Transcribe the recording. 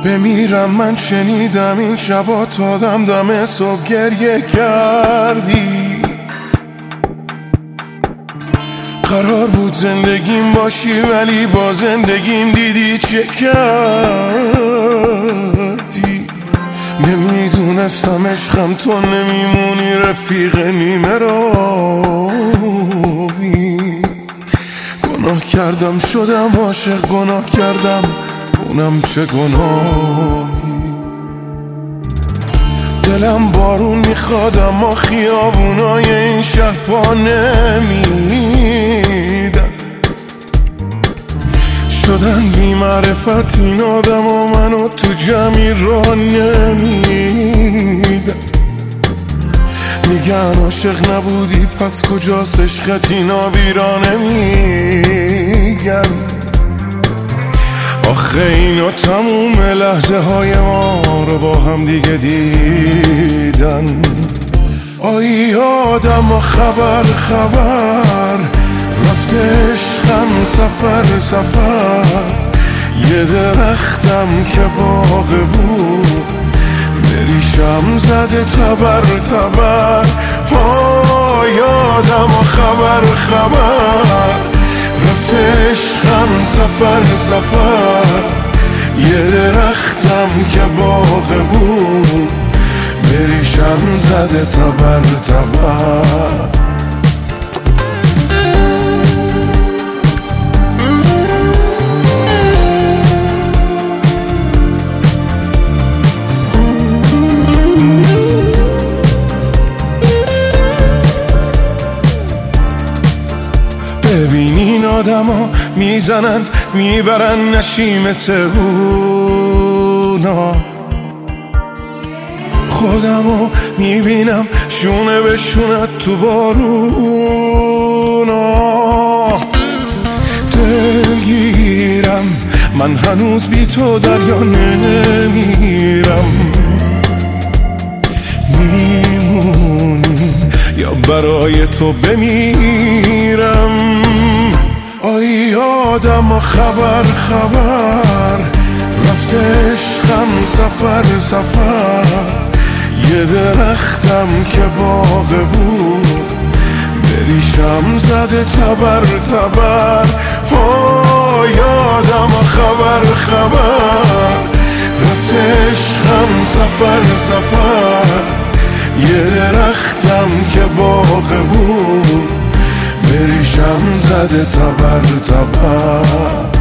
بمیرم من شنیدم این شبا تا دم صبح گریه کردی. قرار بود زندگیم باشی ولی با زندگیم دیدی چه کردی. نمیدونستم عشقم تو نمیمونی رفیق نیمه راهی. گناه کردم شدم عاشق، گناه کردم اونم چه گناهی. دلم بارون میخواد اما خیابونای این شهر پا نمیدن. شدن بی معرفت این آدم و منو تو جمعی را نمیدن. میگن عاشق نبودی پس کجاست عشقت، اینا بیرا نمیگن. آخه اینا تموم لحظه های ما رو با هم دیگه دیدن. آی آدم خبر رفته عشقم سفر. یه درختم که باغ بود بریشم زده تبر. آی آدم خبر رفته عشقم سفر. یه درختم که باغ بود بریشم زده تبر. ببین این آدم ها میزنن میبرن نشیم سهونا. خودمو میبینم شونه به شونه تو بارونا. دلگیرم من هنوز بی تو دریا نمیرم. میمونی یا برای تو بمیرم. آی آدم خبر رفته عشقم سفر. یه درختم که باغ بود بریشم زده تبر. آی آدم خبر رفته عشقم سفر. یه درختم که باغ بود بریشم زده تبر.